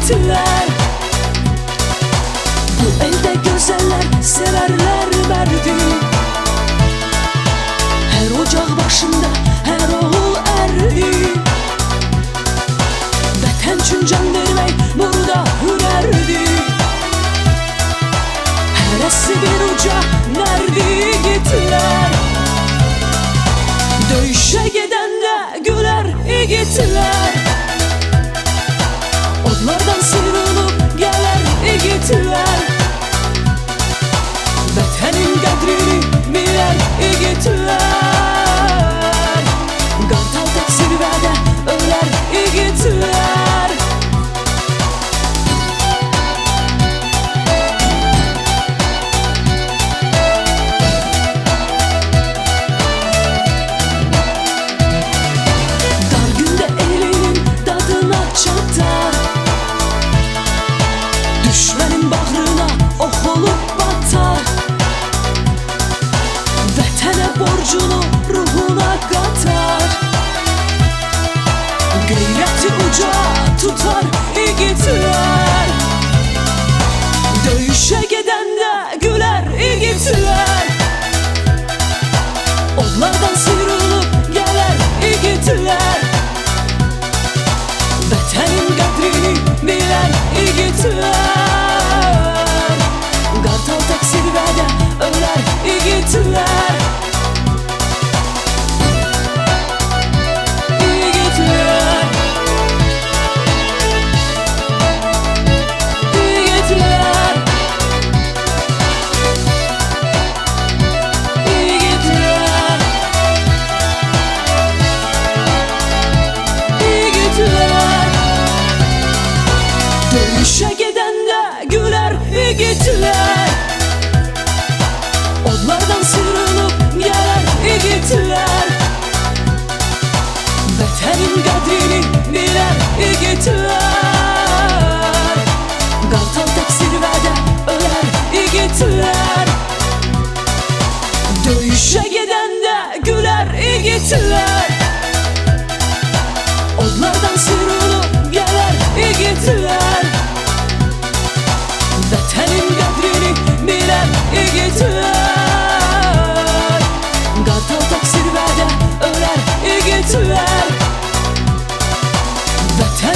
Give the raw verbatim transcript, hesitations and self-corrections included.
yigitler. Bu elde güzeller severler merdi. Her ocak başında her oğul erdi. Vətən üçün can vermək burada hürərdi. Hərəsi bir uca nərdi yigitlər. Döyüşə gedəndə gülər yigitlər. Odlardan sıyrılıb gələr yigitlər. Vətənin qədrini bilər yigitlər. Qartal tək zirvədə ölər yigitlər. Dar gündə elinin dadına çatar. Düşmənin bağrına ox olub batar. Vətənə borcunu ruhuna qatar. Qeyrəti uca tutar yigitlər. Döyüşə gedəndə gülər yigitlər. Odlardan sıyrılıb gələr yigitlər. Vətənin qədrini bilər yigitlər. Qartal tək zirvədə ölər yigitlər. Döyüşə gedəndə gülər yigitlər. Odlardan sıyrılıb gələr yigitlər. Vətənin qədrini bilər yigitlər. Qartal tək zirvədə ölər yigitlər. Döyüşə gedəndə gülər yigitlər. Odlardan sıyrılıb gələr yigitlər. Vətənin qədrini bilər yigitlər. Qartal tək zirvədə ölər yigitlər. Vətən